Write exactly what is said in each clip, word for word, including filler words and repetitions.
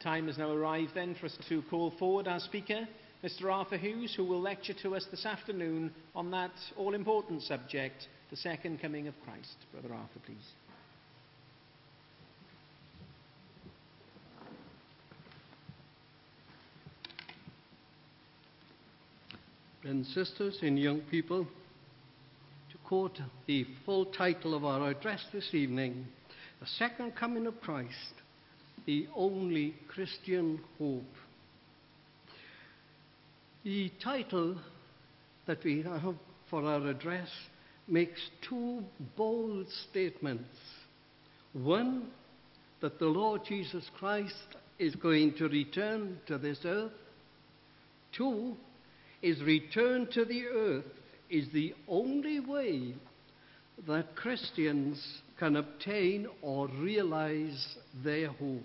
time has now arrived then for us to call forward our speaker, Mister Arthur Hughes, who will lecture to us this afternoon on that all-important subject, the second coming of Christ. Brother Arthur, please. Brothers and sisters and young people, to quote the full title of our address this evening, The Second Coming of Christ, the Only Christian Hope. The title that we have for our address makes two bold statements. One, that the Lord Jesus Christ is going to return to this earth. Two, his return to the earth is the only way that Christians can obtain or realize their hope.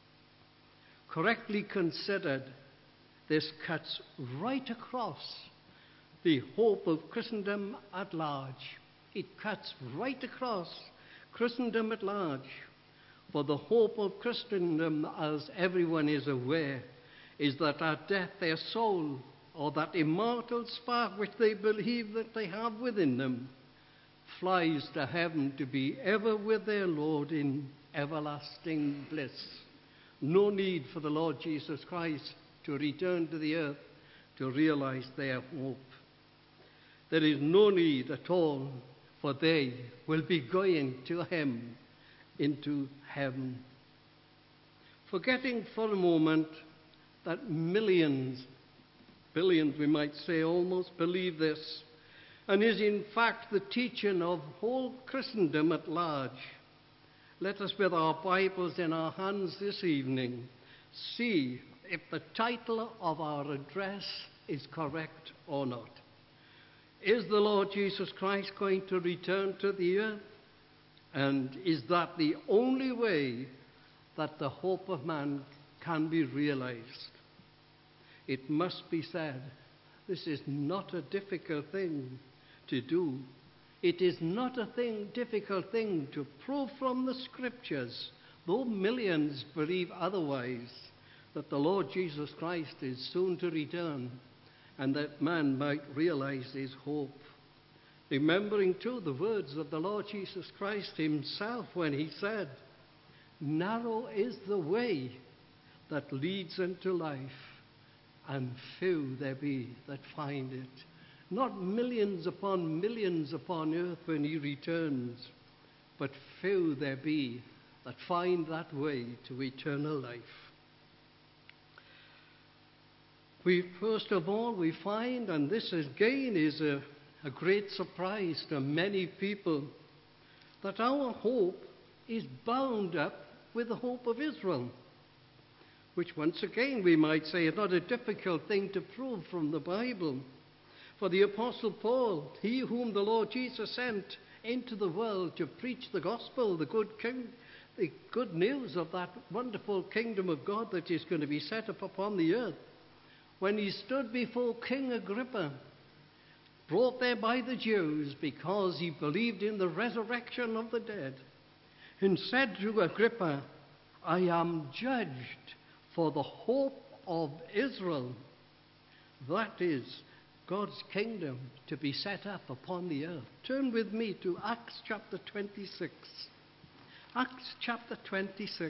Correctly considered, this cuts right across the hope of Christendom at large. It cuts right across Christendom at large. For the hope of Christendom, as everyone is aware, is that at death their soul, or that immortal spark which they believe that they have within them, flies to heaven to be ever with their Lord in everlasting bliss. No need for the Lord Jesus Christ to return to the earth to realize their hope. There is no need at all, for they will be going to him into heaven. Forgetting for a moment that millions, billions we might say almost, believe this, and is in fact the teaching of whole Christendom at large, let us, with our Bibles in our hands this evening, see if the title of our address is correct or not. Is the Lord Jesus Christ going to return to the earth? And is that the only way that the hope of man can be realized? It must be said, this is not a difficult thing to do. It is not a thing, difficult thing to prove from the Scriptures, though millions believe otherwise, that the Lord Jesus Christ is soon to return, and that man might realize his hope. Remembering too the words of the Lord Jesus Christ himself when he said, "Narrow is the way that leads unto life, and few there be that find it." Not millions upon millions upon earth when he returns, but few there be that find that way to eternal life. We, first of all, we find, and this again is a, a great surprise to many people, that our hope is bound up with the hope of Israel, which once again we might say is not a difficult thing to prove from the Bible. For the Apostle Paul, he whom the Lord Jesus sent into the world to preach the gospel, the good king, the good news of that wonderful kingdom of God that is going to be set up upon the earth, when he stood before King Agrippa, brought there by the Jews because he believed in the resurrection of the dead, and said to Agrippa, "I am judged for the hope of Israel." That is God's kingdom to be set up upon the earth. Turn with me to Acts chapter twenty-six. Acts chapter twenty-six.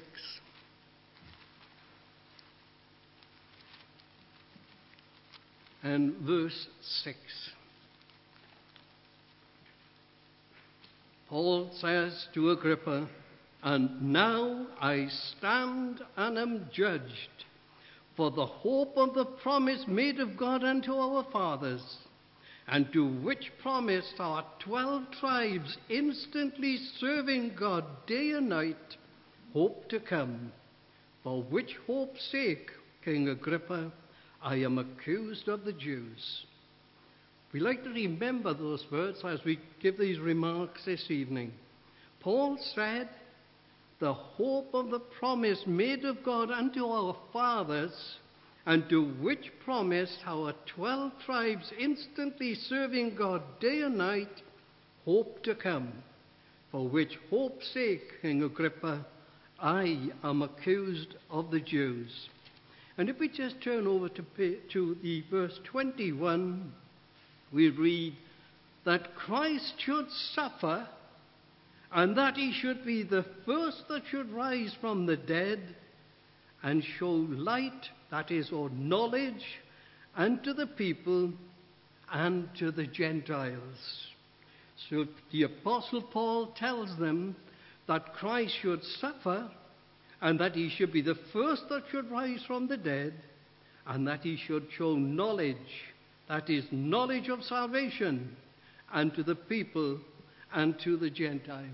And verse six. Paul says to Agrippa, "And now I stand and am judged for the hope of the promise made of God unto our fathers, and to which promise our twelve tribes, instantly serving God day and night, hope to come. For which hope's sake, King Agrippa, I am accused of the Jews." We like to remember those words as we give these remarks this evening. Paul said, the hope of the promise made of God unto our fathers, and to which promise our twelve tribes, instantly serving God day and night, hope to come. For which hope's sake, King Agrippa, I am accused of the Jews. And if we just turn over to, to the verse twenty-one, we read that Christ should suffer, and that he should be the first that should rise from the dead, and show light, that is, or knowledge, unto the people and to the Gentiles. So the Apostle Paul tells them that Christ should suffer, and that he should be the first that should rise from the dead, and that he should show knowledge, that is, knowledge of salvation, unto the people and to the Gentiles.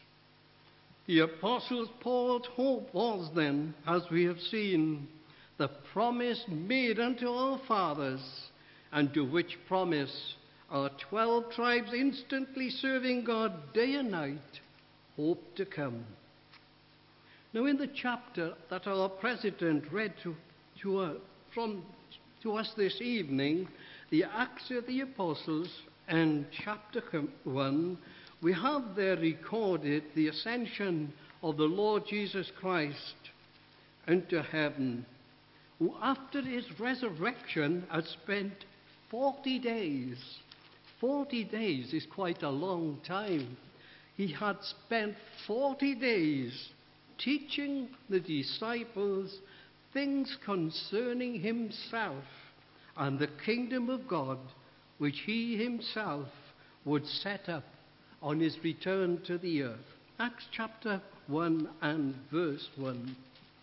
The Apostle Paul's hope was then, as we have seen, the promise made unto our fathers, and to which promise our twelve tribes, instantly serving God day and night, hope to come. Now, in the chapter that our president read to, to, uh, from, to us this evening, the Acts of the Apostles, and chapter one, we have there recorded the ascension of the Lord Jesus Christ into heaven, who after his resurrection had spent forty days. Forty days is quite a long time. He had spent forty days teaching the disciples things concerning himself and the kingdom of God, which he himself would set up on his return to the earth. Acts chapter one and verse one.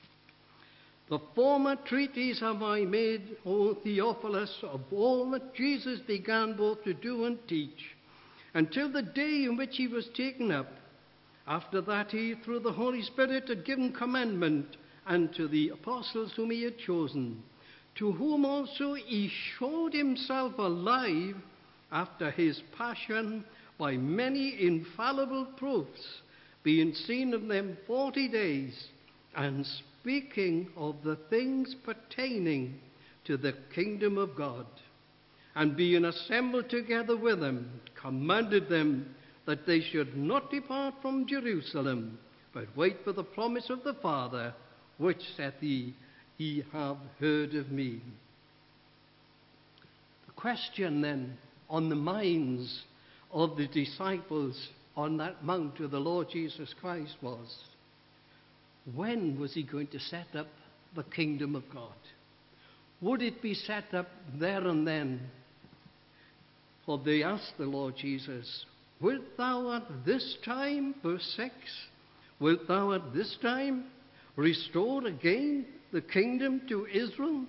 The former treatise have I made, O Theophilus, of all that Jesus began both to do and teach, until the day in which he was taken up. After that he, through the Holy Spirit, had given commandment unto the apostles whom he had chosen, to whom also he showed himself alive after his passion by many infallible proofs, being seen of them forty days, and speaking of the things pertaining to the kingdom of God. And being assembled together with them, commanded them that they should not depart from Jerusalem, but wait for the promise of the Father, which saith he, ye have heard of me. The question then on the minds of the disciples on that mount of the Lord Jesus Christ was, when was he going to set up the kingdom of God? Would it be set up there and then? For they asked the Lord Jesus, wilt thou at this time, verse six, wilt thou at this time restore again the kingdom to Israel?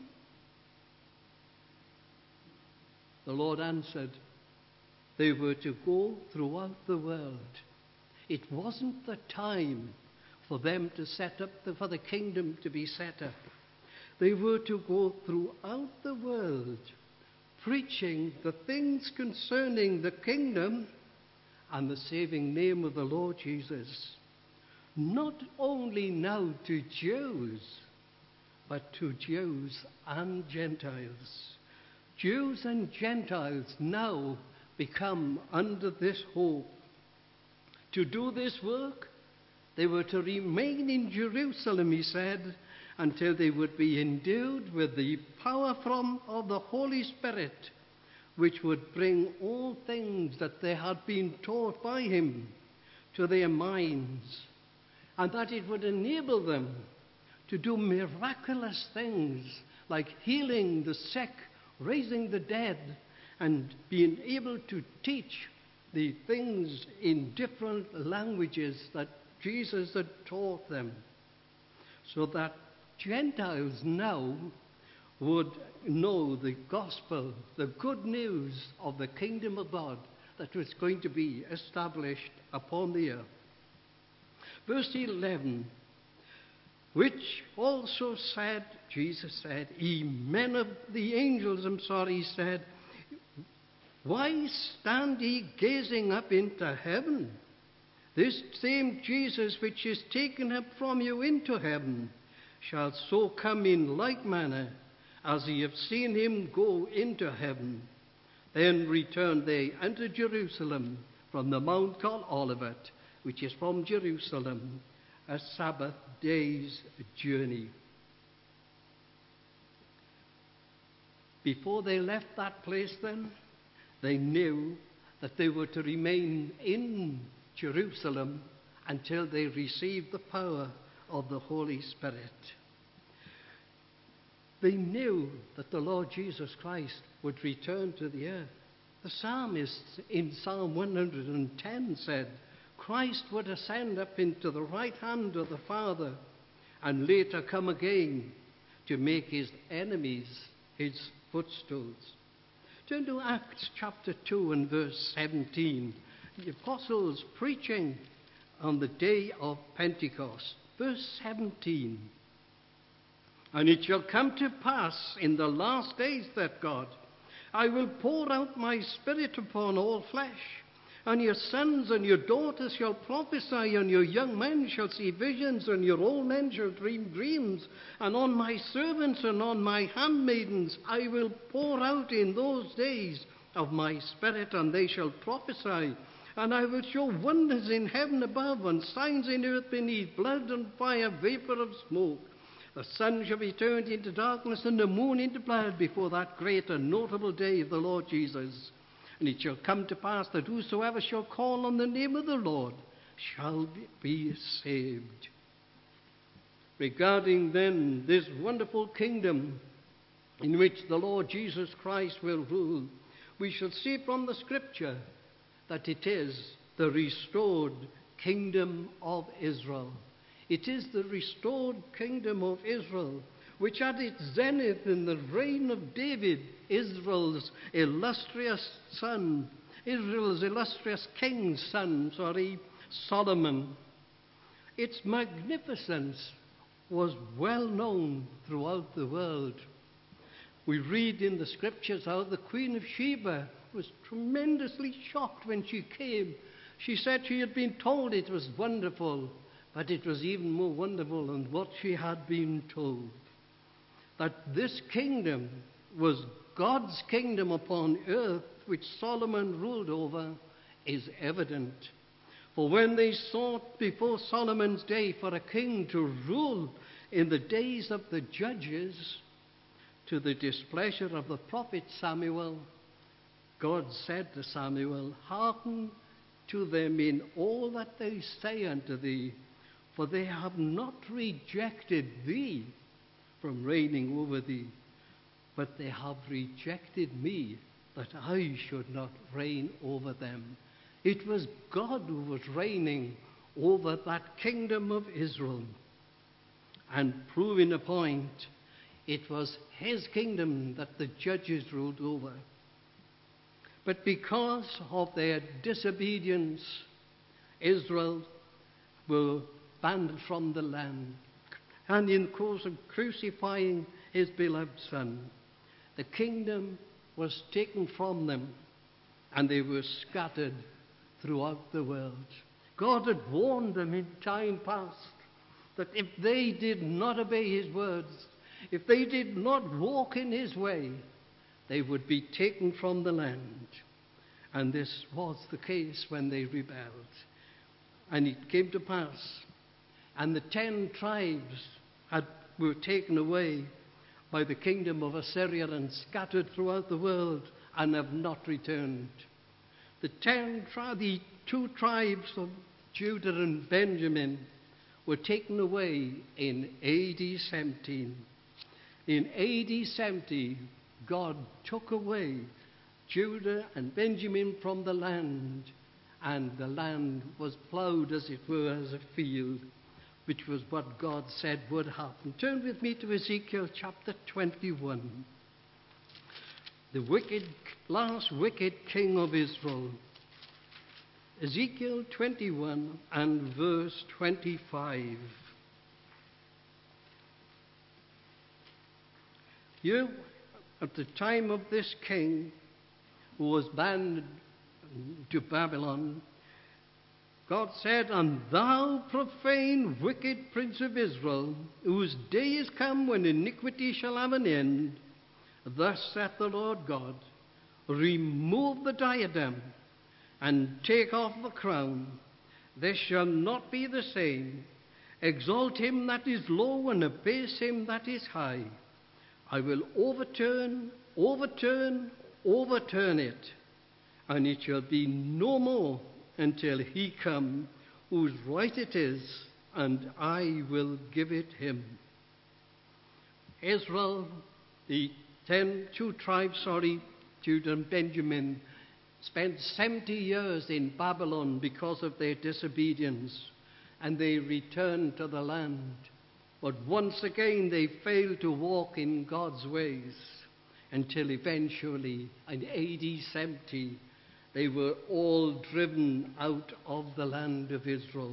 The Lord answered, they were to go throughout the world. It wasn't the time for them to set up, the, for the kingdom to be set up. They were to go throughout the world, preaching the things concerning the kingdom and the saving name of the Lord Jesus. Not only now to Jews, but to Jews and Gentiles. Jews and Gentiles now become under this hope. To do this work, they were to remain in Jerusalem, he said, until they would be endued with the power from of the Holy Spirit, which would bring all things that they had been taught by him to their minds, and that it would enable them to do miraculous things like healing the sick, raising the dead, and being able to teach the things in different languages that Jesus had taught them, so that Gentiles now would know the gospel, the good news of the kingdom of God that was going to be established upon the earth. Verse eleven, which also said, Jesus said, ye men of the angels, I'm sorry, he said, why stand ye gazing up into heaven? This same Jesus which is taken up from you into heaven shall so come in like manner as ye have seen him go into heaven. Then returned they unto Jerusalem from the mount called Olivet, which is from Jerusalem, a Sabbath day's journey. Before they left that place then, they knew that they were to remain in Jerusalem until they received the power of the Holy Spirit. They knew that the Lord Jesus Christ would return to the earth. The psalmist in Psalm one hundred ten said, Christ would ascend up into the right hand of the Father and later come again to make his enemies his footstools. Turn to Acts chapter two and verse seventeen. The apostles preaching on the day of Pentecost. Verse seventeen. And it shall come to pass in the last days that God, I will pour out my spirit upon all flesh, and your sons and your daughters shall prophesy, and your young men shall see visions, and your old men shall dream dreams, and on my servants and on my handmaidens I will pour out in those days of my spirit, and they shall prophesy. And I will show wonders in heaven above, and signs in earth beneath, blood and fire, vapor of smoke. The sun shall be turned into darkness, and the moon into blood, before that great and notable day of the Lord Jesus. And it shall come to pass that whosoever shall call on the name of the Lord shall be saved. Regarding then this wonderful kingdom in which the Lord Jesus Christ will rule, we shall see from the scripture that it is the restored kingdom of Israel. It is the restored kingdom of Israel, which at its zenith in the reign of David, Israel's illustrious son, Israel's illustrious king's son, sorry, Solomon. Its magnificence was well known throughout the world. We read in the scriptures how the Queen of Sheba was tremendously shocked when she came. She said she had been told it was wonderful, but it was even more wonderful than what she had been told. That this kingdom was God's kingdom upon earth, which Solomon ruled over, is evident. For when they sought before Solomon's day for a king to rule in the days of the judges, to the displeasure of the prophet Samuel, God said to Samuel, hearken to them in all that they say unto thee, for they have not rejected thee from reigning over thee, but they have rejected me, that I should not reign over them. It was God who was reigning over that kingdom of Israel. And proving a point, it was his kingdom that the judges ruled over. But because of their disobedience, Israel were banned from the land. And in the course of crucifying his beloved son, the kingdom was taken from them, and they were scattered throughout the world. God had warned them in time past that if they did not obey his words, if they did not walk in his way, they would be taken from the land. And this was the case when they rebelled. And it came to pass, and the ten tribes had, were taken away by the kingdom of Assyria and scattered throughout the world and have not returned. The ten tri- the two tribes of Judah and Benjamin were taken away in A D seventeen. In A D seventy, God took away Judah and Benjamin from the land, and the land was plowed, as it were, as a field, which was what God said would happen. Turn with me to Ezekiel chapter twenty-one. The wicked, last wicked king of Israel. Ezekiel twenty-one and verse twenty-five. Here, at the time of this king, who was banned to Babylon, God said, And thou profane, wicked prince of Israel, whose day is come when iniquity shall have an end, thus saith the Lord God, remove the diadem, and take off the crown. This shall not be the same, Exalt him that is low, and abase him that is high. I will overturn, overturn, overturn it, and it shall be no more until he come, whose right it is, and I will give it him. Israel, the ten, two tribes, sorry, Judah and Benjamin, spent seventy years in Babylon because of their disobedience, and they returned to the land. But once again they failed to walk in God's ways, until eventually in A D seventy they were all driven out of the land of Israel.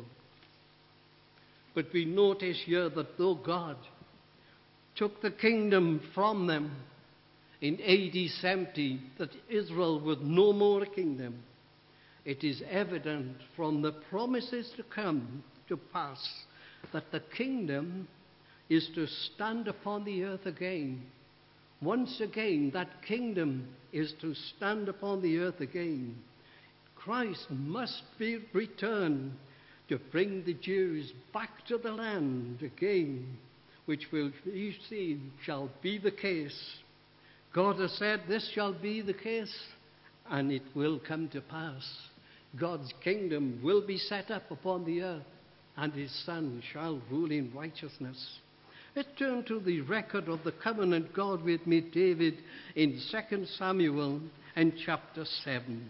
But we notice here that though God took the kingdom from them in A D seventy, that Israel was no more a kingdom, it is evident from the promises to come to pass that the kingdom is to stand upon the earth again. Once again, that kingdom is to stand upon the earth again. Christ must be returned to bring the Jews back to the land again, which will be seen shall be the case. God has said this shall be the case, and it will come to pass. God's kingdom will be set up upon the earth, and his Son shall rule in righteousness. Let's turn to the record of the covenant God with me, David, in Second Samuel and chapter seven.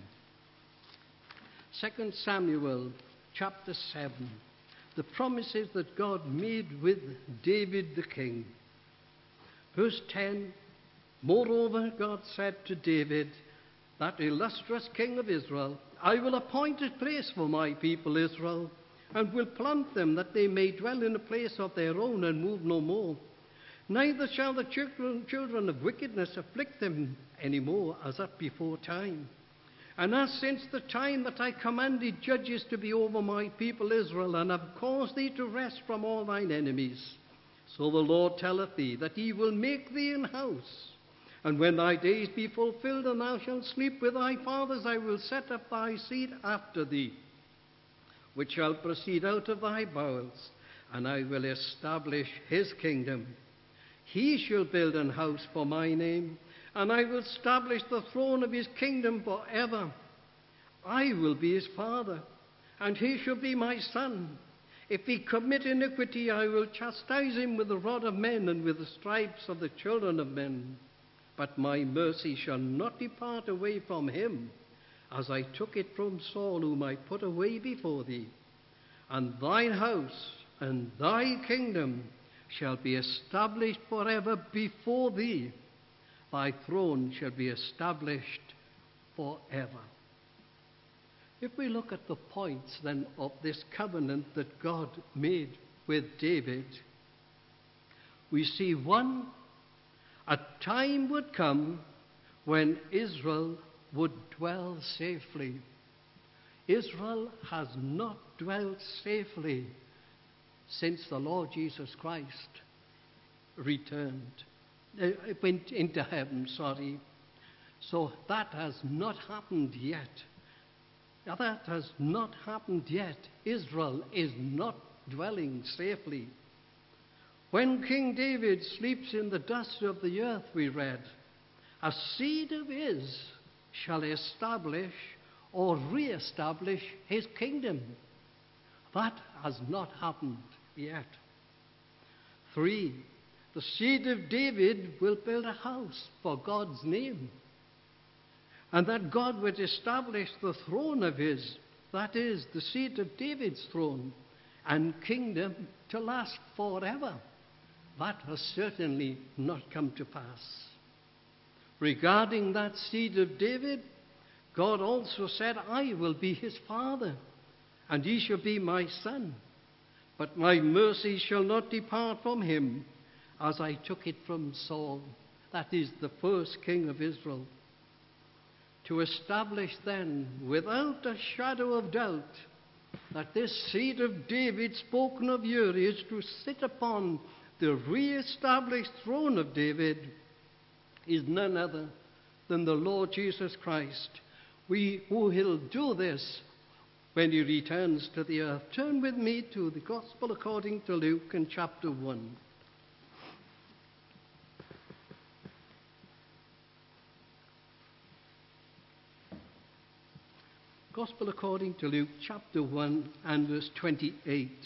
Second Samuel chapter seven. The promises that God made with David the king. Verse ten, moreover, God said to David, that illustrious king of Israel, I will appoint a place for my people Israel, and will plant them, that they may dwell in a place of their own and move no more. Neither shall the children, children of wickedness afflict them any more, as at before time. And as since the time that I commanded judges to be over my people Israel, and have caused thee to rest from all thine enemies, so the Lord telleth thee, that he will make thee an house. And when thy days be fulfilled, and thou shalt sleep with thy fathers, I will set up thy seed after thee, which shall proceed out of thy bowels, and I will establish his kingdom. He shall build an house for my name, and I will establish the throne of his kingdom forever. I will be his father, and he shall be my son. If he commit iniquity, I will chastise him with the rod of men, and with the stripes of the children of men. But my mercy shall not depart away from him, as I took it from Saul, whom I put away before thee. And thine house and thy kingdom shall be established forever before thee. Thy throne shall be established forever. If we look at the points then of this covenant that God made with David, we see one, a time would come when Israel would dwell safely. Israel has not dwelt safely since the Lord Jesus Christ returned, uh, went into heaven, sorry. So that has not happened yet. Now, that has not happened yet. Israel is not dwelling safely. When King David sleeps in the dust of the earth, we read, a seed of his shall establish or re-establish his kingdom. That has not happened yet. Three, the seed of David will build a house for God's name, and that God would establish the throne of his, that is, the seed of David's throne and kingdom to last forever. That has certainly not come to pass. Regarding that seed of David, God also said, I will be his father, and he shall be my son. But my mercy shall not depart from him, as I took it from Saul, that is, the first king of Israel. To establish then, without a shadow of doubt, that this seed of David spoken of here is to sit upon the re-established throne of David, is none other than the Lord Jesus Christ. We who will do this when he returns to the earth. Turn with me to the Gospel according to Luke in chapter one. Gospel according to Luke chapter one and verse twenty-eight.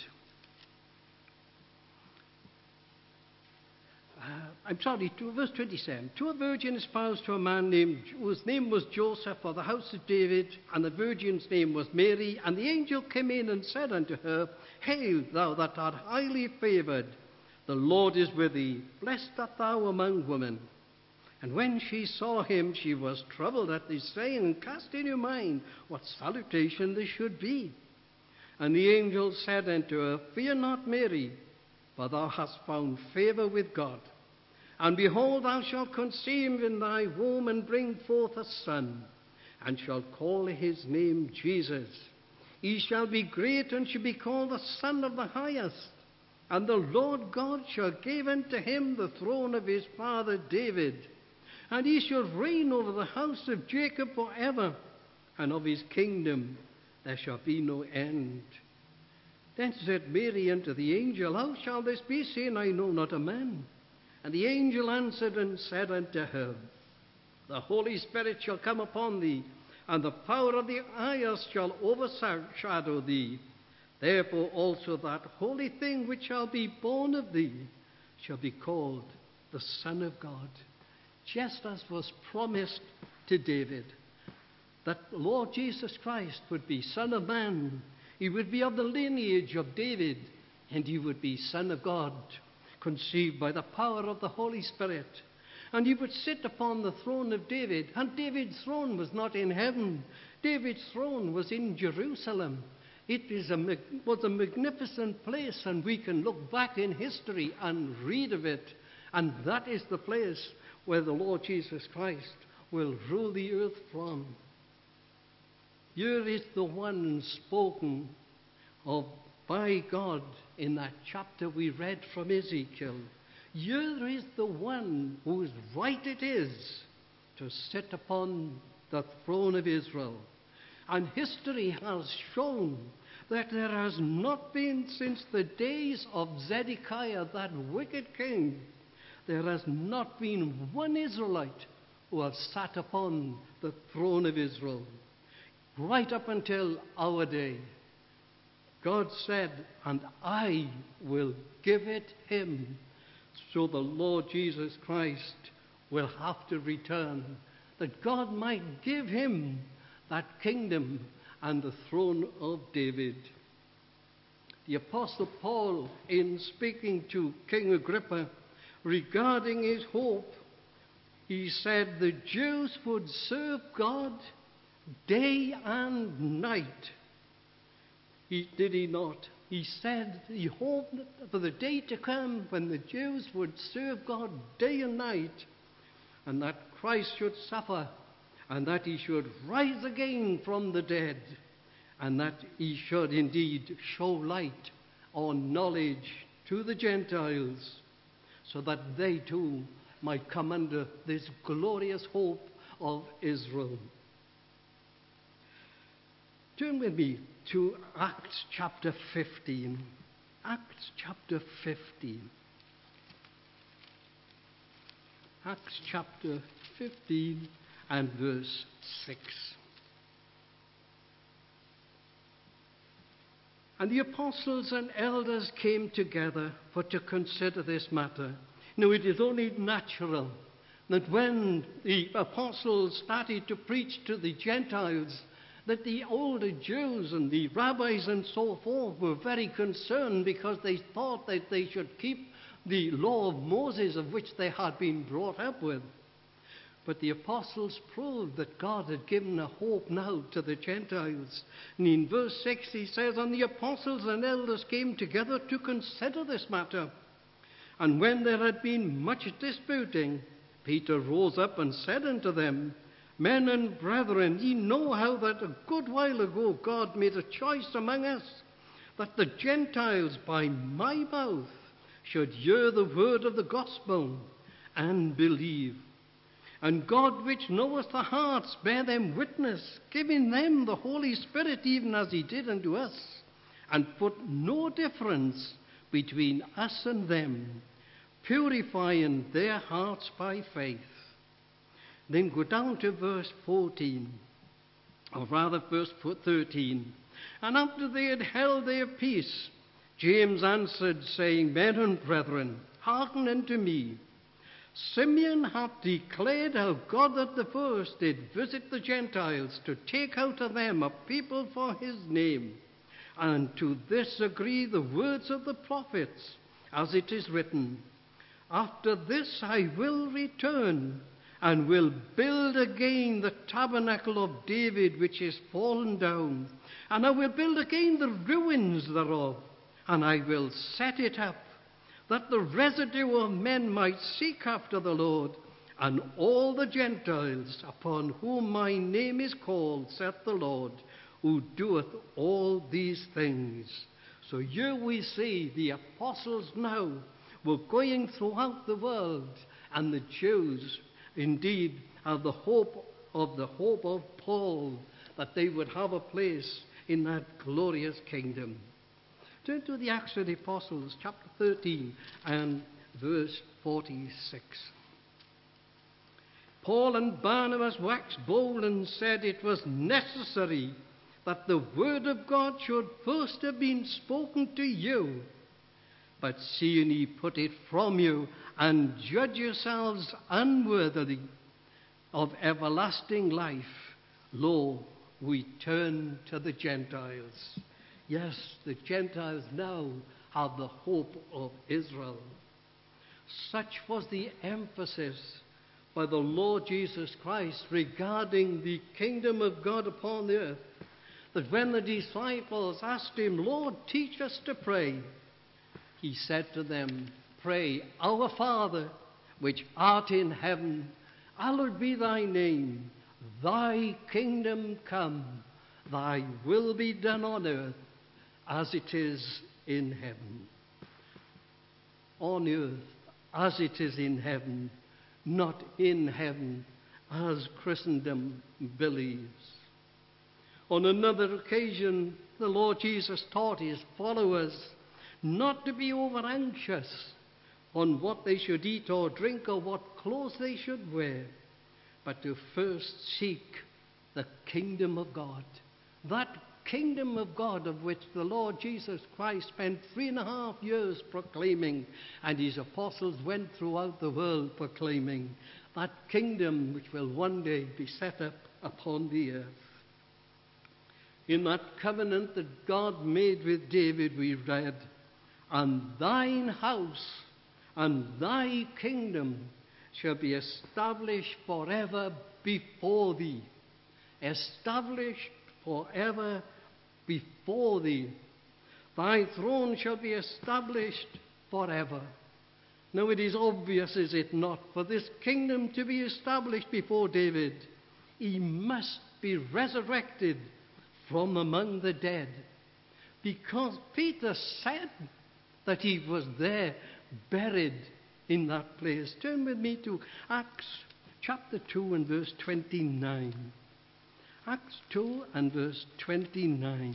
Uh, I'm sorry, to verse twenty-seven. To a virgin espoused to a man named, whose name was Joseph, of the house of David, and the virgin's name was Mary. And the angel came in and said unto her, Hail, thou that art highly favoured, the Lord is with thee. Blessed art thou among women. And when she saw him, she was troubled at his saying, and cast in her mind what salutation this should be. And the angel said unto her, Fear not, Mary, for thou hast found favour with God. And behold, thou shalt conceive in thy womb, and bring forth a son, and shalt call his name Jesus. He shall be great, and shall be called the Son of the Highest. And the Lord God shall give unto him the throne of his father David. And he shall reign over the house of Jacob for ever, and of his kingdom there shall be no end. Then said Mary unto the angel, How shall this be, seeing I know not a man? And the angel answered and said unto her, The Holy Spirit shall come upon thee, and the power of the highest shall overshadow thee. Therefore also that holy thing which shall be born of thee shall be called the Son of God. Just as was promised to David, that Lord Jesus Christ would be Son of Man. He would be of the lineage of David, and he would be Son of God, conceived by the power of the Holy Spirit. And he would sit upon the throne of David. And David's throne was not in heaven. David's throne was in Jerusalem. It is a, was a magnificent place, and we can look back in history and read of it. And that is the place where the Lord Jesus Christ will rule the earth from. Here is the one spoken of by God in that chapter we read from Ezekiel. Here is the one whose right it is to sit upon the throne of Israel. And history has shown that there has not been, since the days of Zedekiah, that wicked king, there has not been one Israelite who has sat upon the throne of Israel. Right up until our day, God said, and I will give it him. So the Lord Jesus Christ will have to return, that God might give him that kingdom and the throne of David. The Apostle Paul, in speaking to King Agrippa regarding his hope, he said the Jews would serve God day and night. He, did he not? He said he hoped for the day to come when the Jews would serve God day and night, and that Christ should suffer, and that he should rise again from the dead, and that he should indeed show light or knowledge to the Gentiles, so that they too might come under this glorious hope of Israel. Turn with me to Acts chapter fifteen. Acts chapter fifteen. Acts chapter fifteen and verse six. And the apostles and elders came together for to consider this matter. Now it is only natural that when the apostles started to preach to the Gentiles, that the older Jews and the rabbis and so forth were very concerned, because they thought that they should keep the law of Moses, of which they had been brought up with. But the apostles proved that God had given a hope now to the Gentiles. And in verse six he says, And the apostles and elders came together to consider this matter. And when there had been much disputing, Peter rose up and said unto them, Men and brethren, ye know how that a good while ago God made a choice among us, that the Gentiles by my mouth should hear the word of the gospel and believe. And God, which knoweth the hearts, bear them witness, giving them the Holy Spirit, even as he did unto us, and put no difference between us and them, purifying their hearts by faith. Then go down to verse fourteen, or rather verse thirteen. And after they had held their peace, James answered, saying, Men and brethren, hearken unto me. Simeon hath declared how God at the first did visit the Gentiles to take out of them a people for his name. And to this agree the words of the prophets, as it is written, After this I will return, and will build again the tabernacle of David which is fallen down, and I will build again the ruins thereof, and I will set it up, that the residue of men might seek after the Lord, and all the Gentiles upon whom my name is called, saith the Lord, who doeth all these things. So here we see the apostles now were going throughout the world, and the Jews indeed have the hope of the hope of Paul, that they would have a place in that glorious kingdom. Turn to the Acts of the Apostles, chapter thirteen and verse forty-six. Paul and Barnabas waxed bold and said it was necessary that the word of God should first have been spoken to you. But seeing ye put it from you, and judge yourselves unworthily of everlasting life, lo, we turn to the Gentiles. Yes, the Gentiles now have the hope of Israel. Such was the emphasis by the Lord Jesus Christ regarding the kingdom of God upon the earth, that when the disciples asked him, Lord, teach us to pray, he said to them, Pray, Our Father, which art in heaven, hallowed be thy name. Thy kingdom come, thy will be done on earth as it is in heaven. On earth as it is in heaven, not in heaven as Christendom believes. On another occasion, the Lord Jesus taught his followers not to be over anxious on what they should eat or drink or what clothes they should wear, but to first seek the kingdom of God. That kingdom of God of which the Lord Jesus Christ spent three and a half years proclaiming, and his apostles went throughout the world proclaiming, that kingdom which will one day be set up upon the earth. In that covenant that God made with David, we read, And thine house and thy kingdom shall be established forever before thee. Established forever before thee. Thy throne shall be established forever. Now it is obvious, is it not, for this kingdom to be established before David, he must be resurrected from among the dead. Because Peter said that he was there, buried in that place. Turn with me to Acts chapter two and verse twenty-nine. Acts two and verse twenty-nine.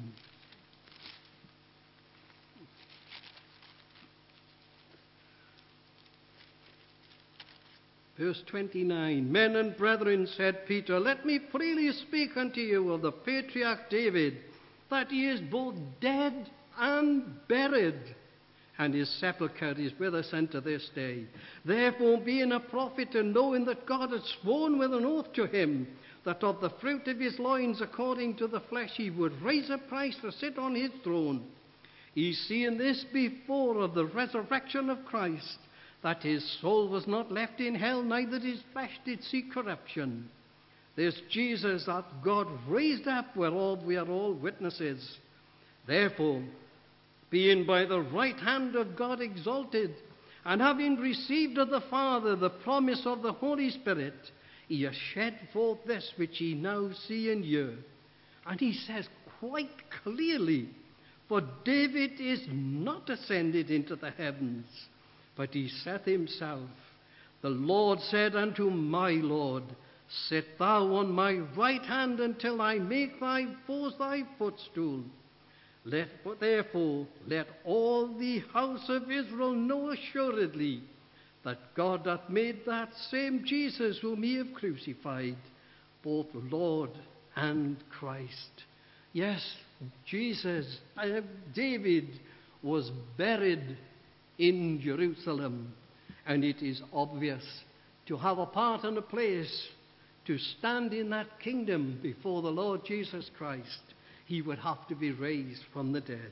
Verse twenty-nine, Men and brethren, said Peter, let me freely speak unto you of the patriarch David, that he is both dead and buried, and his sepulchre is with us unto this day. Therefore, being a prophet, and knowing that God had sworn with an oath to him, that of the fruit of his loins, according to the flesh, he would raise up Christ to sit on his throne, he seeing this before of the resurrection of Christ, that his soul was not left in hell, neither his flesh did see corruption. This Jesus that God raised up, whereof we are all witnesses. Therefore, being by the right hand of God exalted, and having received of the Father the promise of the Holy Spirit, he has shed forth this which ye now see and hear. And he says quite clearly, For David is not ascended into the heavens, but he saith himself, The Lord said unto my Lord, Sit thou on my right hand until I make thy foes thy footstool. Let, therefore, let all the house of Israel know assuredly that God hath made that same Jesus whom ye have crucified, both Lord and Christ. Yes, Jesus, uh, David was buried in Jerusalem, and it is obvious to have a part and a place to stand in that kingdom before the Lord Jesus Christ, he would have to be raised from the dead.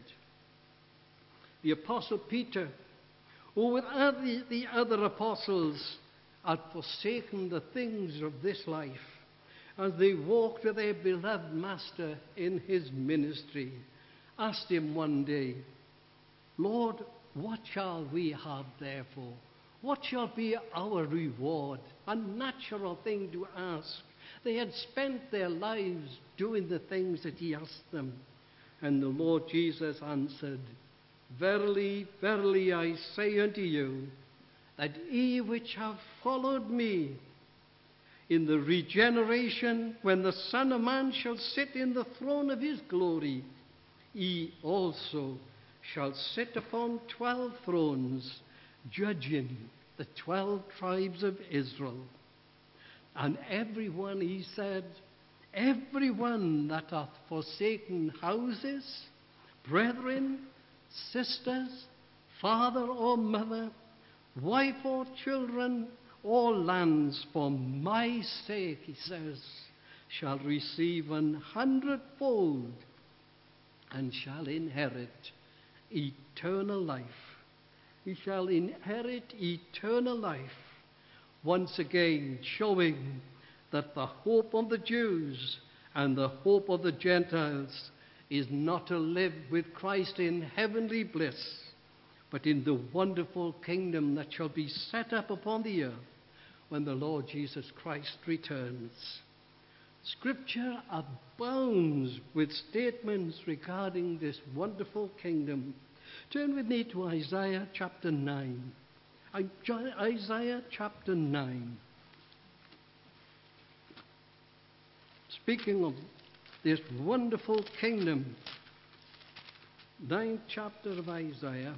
The Apostle Peter, who with other, the other apostles had forsaken the things of this life, as they walked with their beloved Master in his ministry, asked him one day, Lord, what shall we have therefore? What shall be our reward? A natural thing to ask. They had spent their lives doing the things that he asked them. And the Lord Jesus answered, Verily, verily, I say unto you, that ye which have followed me, in the regeneration, when the Son of Man shall sit in the throne of his glory, ye also shall sit upon twelve thrones, judging the twelve tribes of Israel. And everyone, he said, everyone that hath forsaken houses, brethren, sisters, father or mother, wife or children, or lands for my sake, he says, shall receive an hundredfold and shall inherit eternal life. He shall inherit eternal life. Once again showing that the hope of the Jews and the hope of the Gentiles is not to live with Christ in heavenly bliss, but in the wonderful kingdom that shall be set up upon the earth when the Lord Jesus Christ returns. Scripture abounds with statements regarding this wonderful kingdom. Turn with me to Isaiah chapter nine. Isaiah chapter nine. Speaking of this wonderful kingdom, ninth chapter of Isaiah.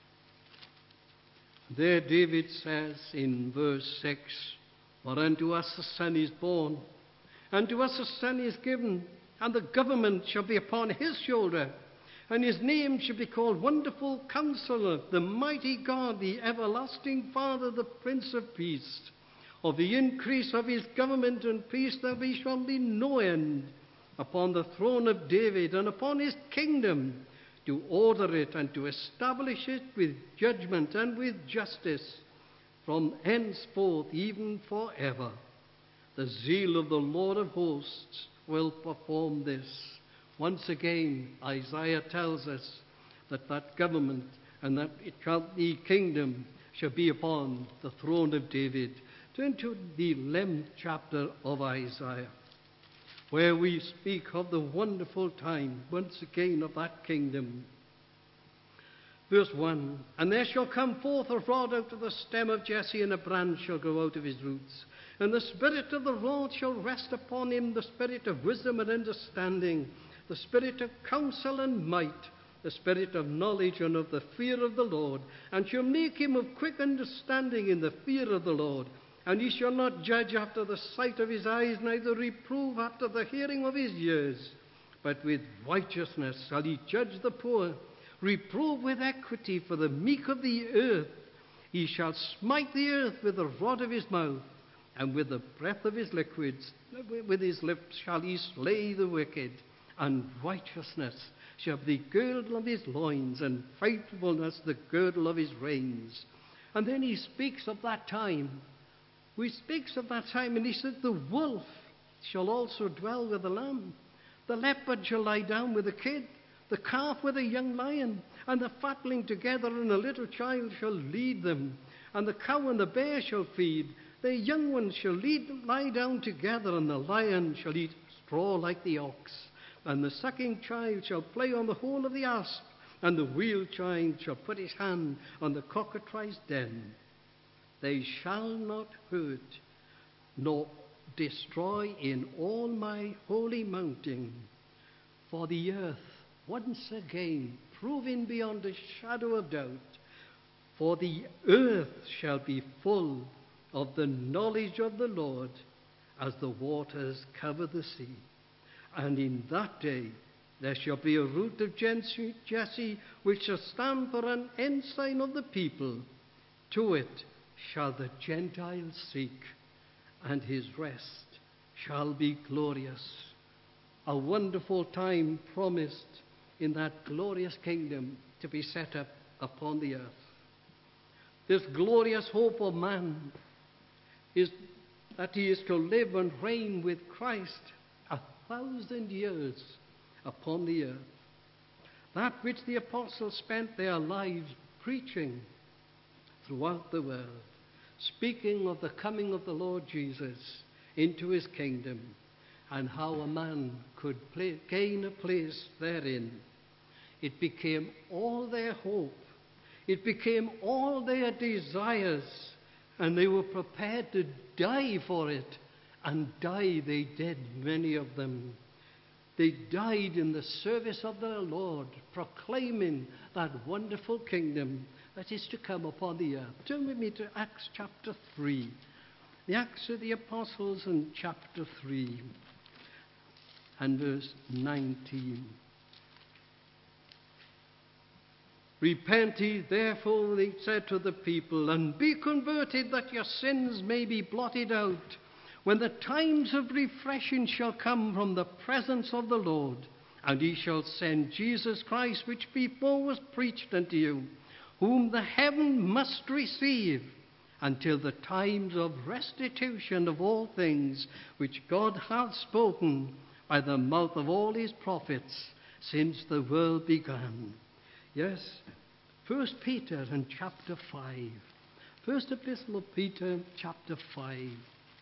There David says in verse six, For unto us a son is born, and to us a son is given, and the government shall be upon his shoulder, and his name shall be called Wonderful Counselor, the Mighty God, the Everlasting Father, the Prince of Peace. Of the increase of his government and peace there shall be no end, upon the throne of David and upon his kingdom, to order it and to establish it with judgment and with justice, from henceforth even forever. The zeal of the Lord of hosts will perform this. Once again, Isaiah tells us that that government and that it shall, the kingdom shall be upon the throne of David. Turn to the eleventh chapter of Isaiah, where we speak of the wonderful time, once again, of that kingdom. Verse one, And there shall come forth a rod out of the stem of Jesse, and a branch shall grow out of his roots. And the Spirit of the Lord shall rest upon him, the Spirit of wisdom and understanding, the Spirit of counsel and might, the Spirit of knowledge and of the fear of the Lord, and shall make him of quick understanding in the fear of the Lord. And he shall not judge after the sight of his eyes, neither reprove after the hearing of his ears. But with righteousness shall he judge the poor, reprove with equity for the meek of the earth. He shall smite the earth with the rod of his mouth, and with the breath of his liquids, with his lips shall he slay the wicked. And righteousness shall be the girdle of his loins, and faithfulness the girdle of his reins. And then he speaks of that time. He speaks of that time, and he said, The wolf shall also dwell with the lamb. The leopard shall lie down with the kid, the calf with a young lion, and the fatling together, and a little child shall lead them. And the cow and the bear shall feed. Their young ones shall lead, lie down together, and the lion shall eat straw like the ox. And the sucking child shall play on the hole of the asp, and the wheel child shall put his hand on the cockatrice den. they shall not hurt nor destroy in all my holy mountain. For the earth, once again, proving beyond a shadow of doubt, for the earth shall be full of the knowledge of the Lord as the waters cover the sea. And in that day there shall be a root of Jesse, which shall stand for an ensign of the people. To it shall the Gentiles seek, and his rest shall be glorious. A wonderful time promised in that glorious kingdom to be set up upon the earth. This glorious hope of man is that he is to live and reign with Christ a thousand years upon the earth. That which the apostles spent their lives preaching throughout the world, speaking of the coming of the Lord Jesus into his kingdom, and how a man could play, gain a place therein. It became all their hope. It became all their desires, and they were prepared to die for it. And die they did, many of them. They died in the service of their Lord, proclaiming that wonderful kingdom that is to come upon the earth. Turn with me to Acts chapter three. The Acts of the Apostles in chapter three and verse nineteen. Repent ye therefore, they said to the people, and be converted, that your sins may be blotted out, when the times of refreshing shall come from the presence of the Lord. And he shall send Jesus Christ, which before was preached unto you, whom the heaven must receive, until the times of restitution of all things, which God hath spoken by the mouth of all his prophets, since the world began. Yes, First Peter in chapter five. First Epistle of Peter, chapter five,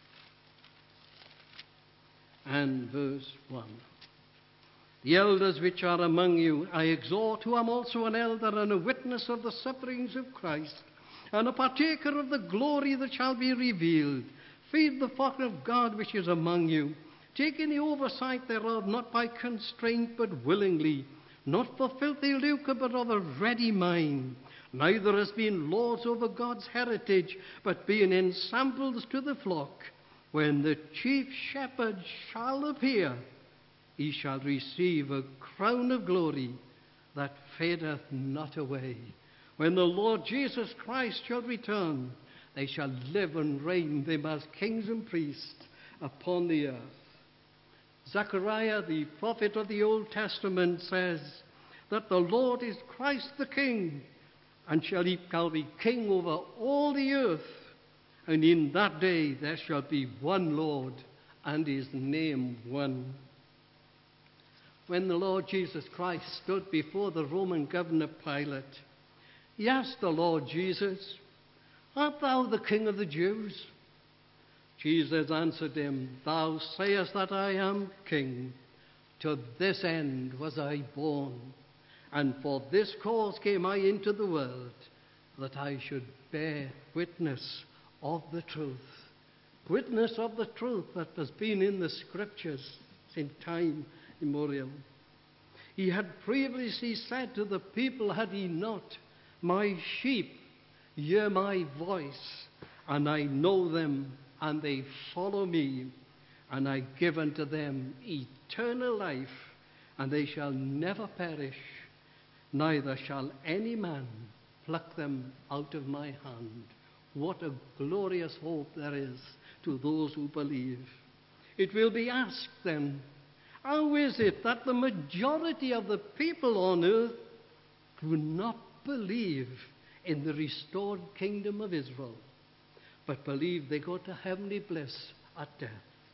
and verse one. The elders which are among you I exhort, who am also an elder and a witness of the sufferings of Christ, and a partaker of the glory that shall be revealed. Feed the flock of God which is among you, taking the oversight thereof, not by constraint, but willingly, not for filthy lucre, but of a ready mind, neither as being lords over God's heritage, but being ensamples to the flock. When the chief shepherd shall appear, he shall receive a crown of glory that fadeth not away. When the Lord Jesus Christ shall return, they shall live and reign, them as kings and priests upon the earth. Zechariah, the prophet of the Old Testament, says that the Lord is Christ the King, and shall he shall be king over all the earth. And in that day there shall be one Lord, and his name one. When the Lord Jesus Christ stood before the Roman governor Pilate, he asked the Lord Jesus, art thou the King of the Jews? Jesus answered him, thou sayest that I am king. To this end was I born, and for this cause came I into the world, that I should bear witness of the truth. Witness of the truth that has been in the Scriptures in time immemorial. He had previously said to the people, had he not, my sheep hear my voice, and I know them, and they follow me, and I give unto them eternal life, and they shall never perish, neither shall any man pluck them out of my hand. What a glorious hope there is to those who believe. It will be asked then, how is it that the majority of the people on earth do not believe in the restored kingdom of Israel, but believe they go to heavenly bliss at death?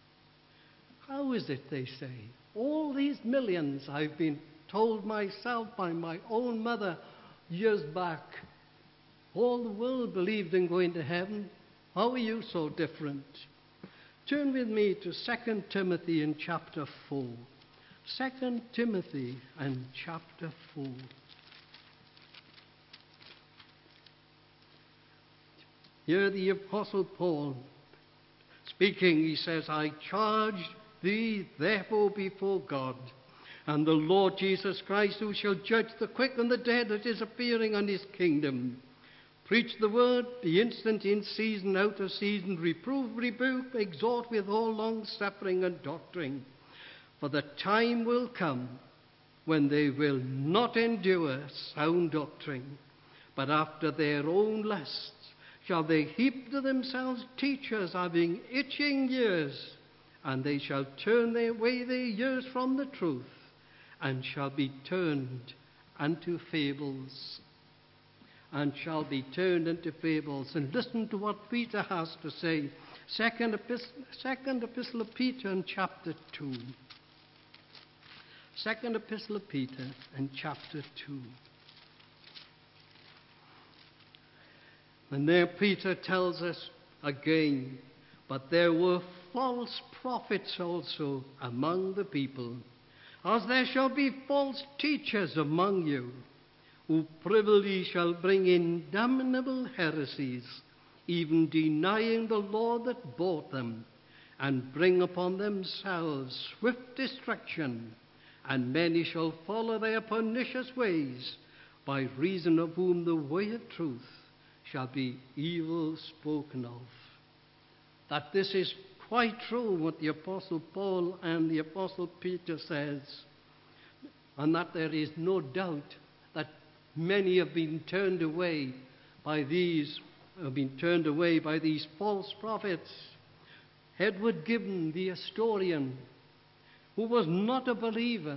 How is it, they say, all these millions, I've been told myself by my own mother years back, all the world believed in going to heaven. How are you so different? Turn with me to Second Timothy in chapter four. Second Timothy and chapter four. Here the Apostle Paul speaking, he says, I charge thee therefore before God and the Lord Jesus Christ, who shall judge the quick and the dead that is appearing on his kingdom. Preach the word, be instant in season, out of season, reprove, rebuke, exhort with all long suffering and doctrine. For the time will come when they will not endure sound doctrine, but after their own lusts shall they heap to themselves teachers having itching ears, and they shall turn their away their ears from the truth, and shall be turned unto fables. And shall be turned into fables. And listen to what Peter has to say. Second epistle, second epistle of Peter in chapter two. Second epistle of Peter in chapter two. And there Peter tells us again, but there were false prophets also among the people, as there shall be false teachers among you, who privily shall bring in damnable heresies, even denying the Lord that bought them, and bring upon themselves swift destruction. And many shall follow their pernicious ways, by reason of whom the way of truth shall be evil spoken of. That this is quite true what the Apostle Paul and the Apostle Peter says, and that there is no doubt that many have been turned away by these, have been turned away by these false prophets. Edward Gibbon, the historian, who was not a believer,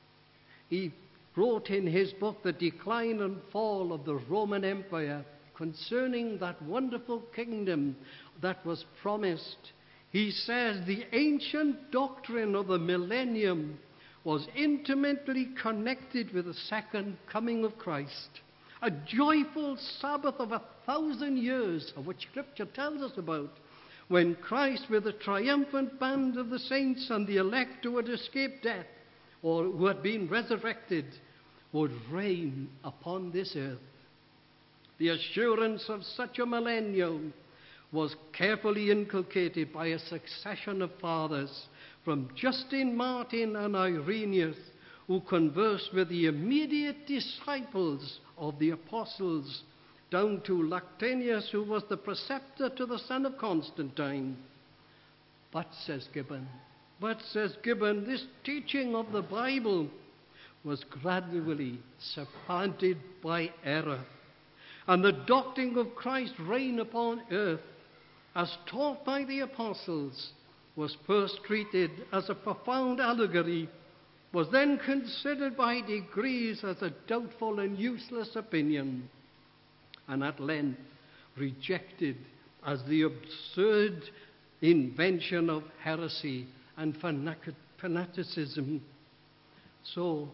he wrote in his book, The Decline and Fall of the Roman Empire, concerning that wonderful kingdom that was promised. He says the ancient doctrine of the millennium was intimately connected with the second coming of Christ, a joyful Sabbath of a thousand years, of which Scripture tells us about, when Christ, with the triumphant band of the saints and the elect who had escaped death, or who had been resurrected, would reign upon this earth. The assurance of such a millennium was carefully inculcated by a succession of fathers, from Justin Martyr and Irenaeus, who conversed with the immediate disciples of the apostles, down to Lactantius, who was the preceptor to the son of Constantine. But, says Gibbon, but, says Gibbon, this teaching of the Bible was gradually supplanted by error, and the doctrine of Christ's reign upon earth, as taught by the apostles, was first treated as a profound allegory, was then considered by degrees as a doubtful and useless opinion, and at length rejected as the absurd invention of heresy and fanaticism. So,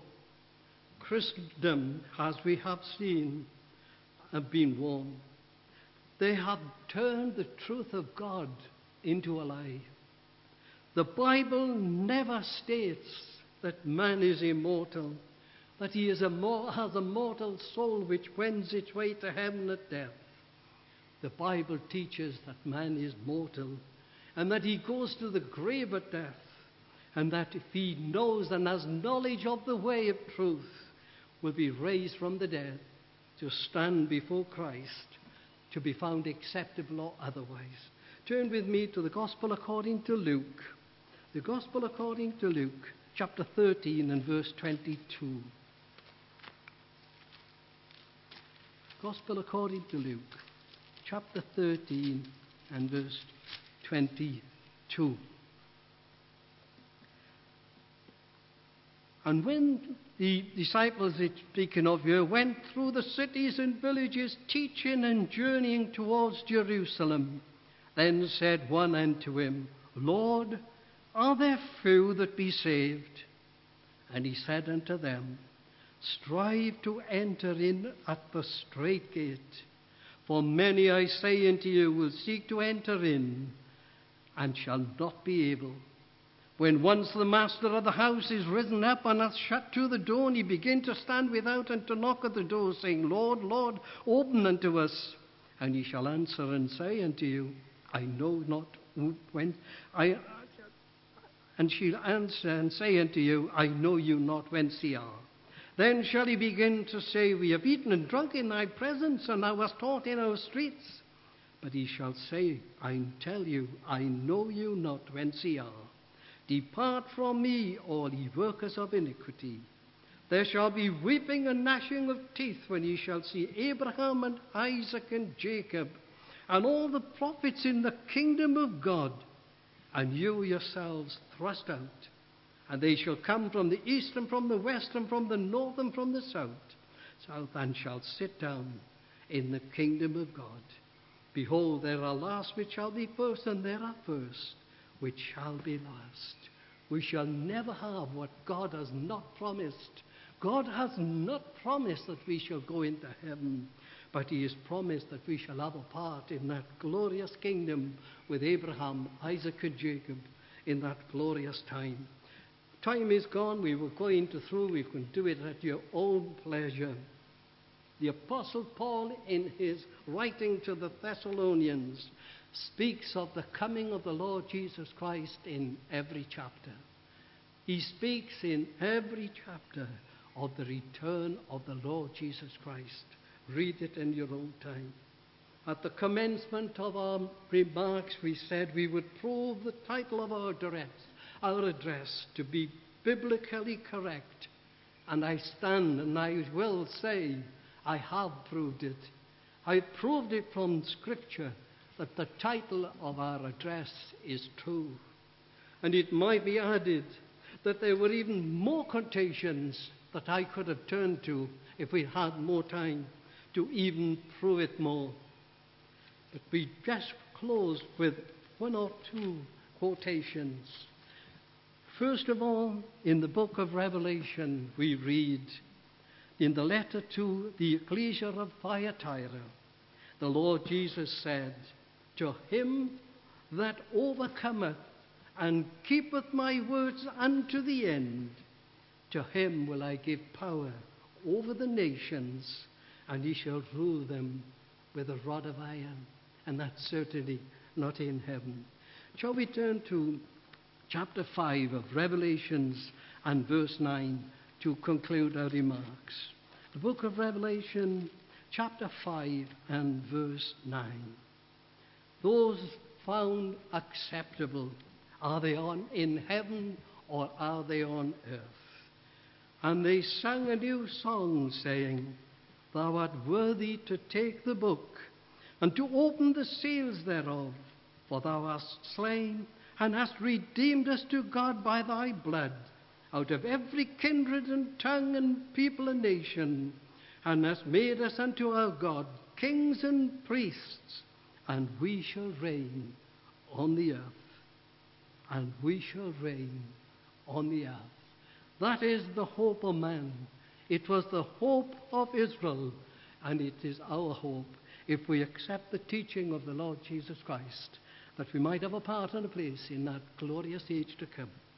Christendom, as we have seen, have been warned. They have turned the truth of God into a lie. The Bible never states that man is immortal, that he is a mor- has a mortal soul which wends its way to heaven at death. The Bible teaches that man is mortal, and that he goes to the grave at death, and that if he knows and has knowledge of the way of truth, will be raised from the dead to stand before Christ, to be found acceptable or otherwise. Turn with me to the Gospel according to Luke. The Gospel according to Luke, chapter thirteen and verse twenty-two. Gospel according to Luke, chapter thirteen and verse twenty-two. And when the disciples it's speaking of here went through the cities and villages, teaching and journeying towards Jerusalem, then said one unto him, Lord, are there few that be saved? And he said unto them, Strive to enter in at the strait gate. For many, I say unto you, will seek to enter in, and shall not be able. When once the master of the house is risen up and hath shut to the door, and he begin to stand without and to knock at the door, saying, Lord, Lord, open unto us. And he shall answer and say unto you, I know not when I and she'll answer and say unto you, I know you not whence ye are. Then shall he begin to say, we have eaten and drunk in thy presence, and thou wast taught in our streets. But he shall say, I tell you, I know you not whence ye are. Depart from me, all ye workers of iniquity. There shall be weeping and gnashing of teeth when ye shall see Abraham and Isaac and Jacob and all the prophets in the kingdom of God, and you yourselves thrust out. And they shall come from the east and from the west and from the north and from the south, south and shall sit down in the kingdom of God. Behold, there are last which shall be first, and there are first which shall be last. We shall never have what God has not promised. God has not promised that we shall go into heaven, but he has promised that we shall have a part in that glorious kingdom with Abraham, Isaac, and Jacob in that glorious time. Time is gone. We will go into through. We can do it at your own pleasure. The Apostle Paul, in his writing to the Thessalonians, speaks of the coming of the Lord Jesus Christ in every chapter. He speaks in every chapter of the return of the Lord Jesus Christ. Read it in your own time. At the commencement of our remarks, we said we would prove the title of our address, our address to be biblically correct. And I stand and I will say I have proved it. I proved it from Scripture that the title of our address is true. And it might be added that there were even more quotations that I could have turned to if we had more time to even prove it more. But we just close with one or two quotations. First of all, in the book of Revelation, we read, in the letter to the ecclesia of Thyatira, the Lord Jesus said, to him that overcometh and keepeth my words unto the end, to him will I give power over the nations, and he shall rule them with a rod of iron. And that's certainly not in heaven. Shall we turn to chapter five of Revelations and verse nine to conclude our remarks? The book of Revelation, chapter five and verse nine. Those found acceptable, are they on in heaven or are they on earth? And they sang a new song, saying, Thou art worthy to take the book and to open the seals thereof, for thou hast slain and hast redeemed us to God by thy blood out of every kindred and tongue and people and nation, and hast made us unto our God kings and priests, and we shall reign on the earth. And we shall reign on the earth. That is the hope of man. It was the hope of Israel, and it is our hope, if we accept the teaching of the Lord Jesus Christ, that we might have a part and a place in that glorious age to come.